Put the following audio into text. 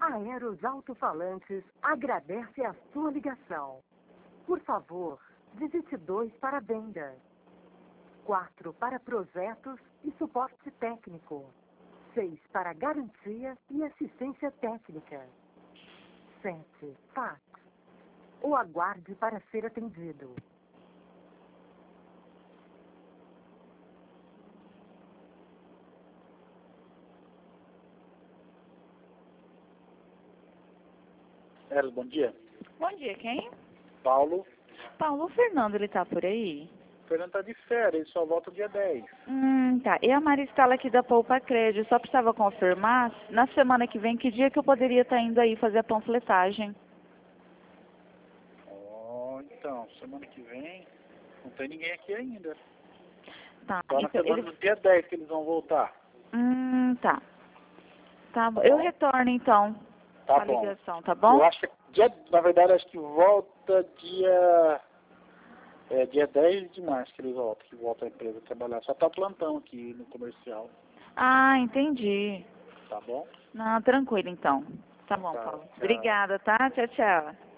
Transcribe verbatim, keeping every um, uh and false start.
Aeros Alto-Falantes agradece a sua ligação. Por favor, digite dois para venda. quatro para projetos e suporte técnico. seis para garantia e assistência técnica. sete, fax. Ou aguarde para ser atendido. Eros, bom dia. Bom dia, quem? Paulo. Paulo, o Fernando, ele tá por aí? O Fernando tá de férias, ele só volta dia dez. Hum, tá. E a Maristela aqui da Poupa Crédito, só precisava confirmar, na semana que vem, que dia que eu poderia estar indo aí fazer a panfletagem? Oh, então, semana que vem não tem ninguém aqui ainda. Tá. Só na Então, semana ele... do dia dez que eles vão voltar. Hum, tá. Tá bom. Tá Eu bom? retorno, então, Tá a bom. ligação, tá bom? Eu acho que, dia, na verdade, acho que volta dia... É dia dez de março que eles voltam, que volta a empresa a trabalhar. Só tá plantão aqui no comercial. Ah, entendi. Tá bom? Não, tranquilo, então. Tá bom, Tá, Paulo. tchau. Obrigada, tá? Tchau, tchau.